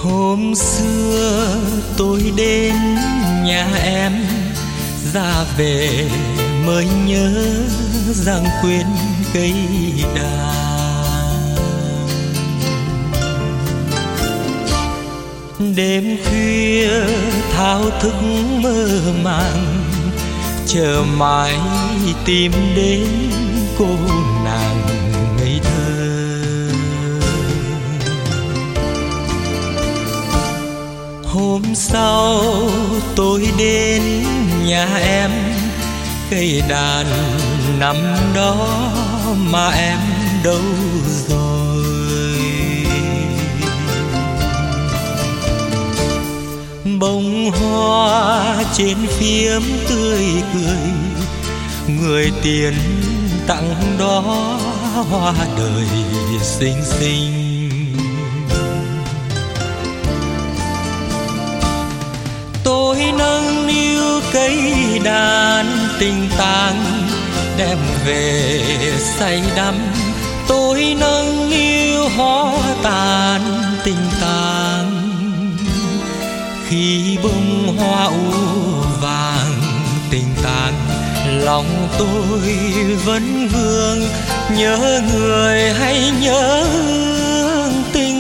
Hôm xưa tôi đến nhà em, ra về mới nhớ rằng quên cây đàn. Đêm khuya thao thức mơ màng, chờ mãi tìm đến cô nàng ngây thơ. Hôm sau tôi đến nhà em, cây đàn nằm đó mà em đâu rồi. Bông hoa trên phiếm tươi cười, người tiền tặng đó hoa đời xinh xinh. Tôi nâng niu cây đàn tình tang đem về say đắm. Tôi nâng niu hoa tàn tình tang, khi bông hoa úa vàng tình tang, lòng tôi vẫn vương nhớ người hay nhớ tình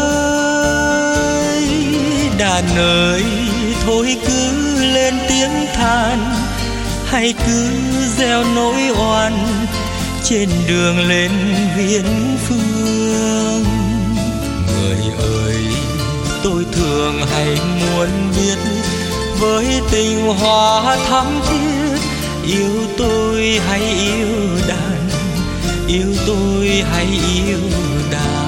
ơi. Đàn ơi thôi cứ lên tiếng than, hay cứ gieo nỗi oan trên đường lên viễn phương. Người ơi tôi thường hay muốn biết, với tình hoa thắm thiết, yêu tôi hay yêu đàn, yêu tôi hay yêu đàn.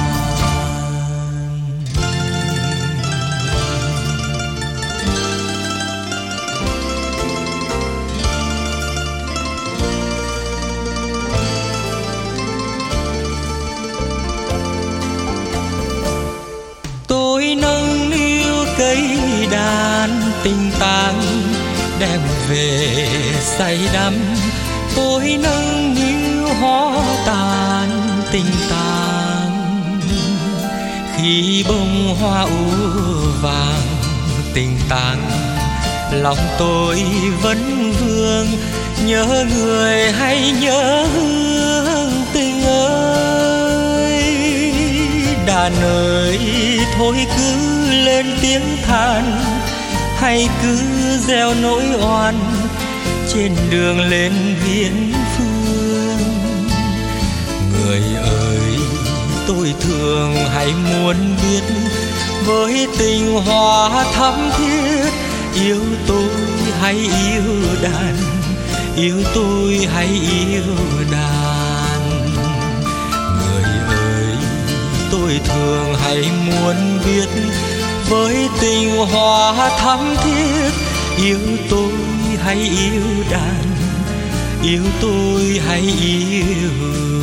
Tôi nâng niu cây đàn tình tang đem về say đắm. Tôi nâng niu hoa tàn tình tang, khi bông hoa úa vàng tình tang, lòng tôi vẫn vương nhớ người hay nhớ tình ơi. Đàn ơi thôi cứ lên tiếng than, hay cứ gieo nỗi oan trên đường lên viễn phương. Người ơi tôi thường hay muốn biết, với tình hoa thắm thiết, yêu tôi hay yêu đàn, yêu tôi hay yêu đàn. Người ơi tôi thường hay muốn biết, với tình hoa thắm thiết, yêu tôi hay yêu đàn, yêu tôi hay yêu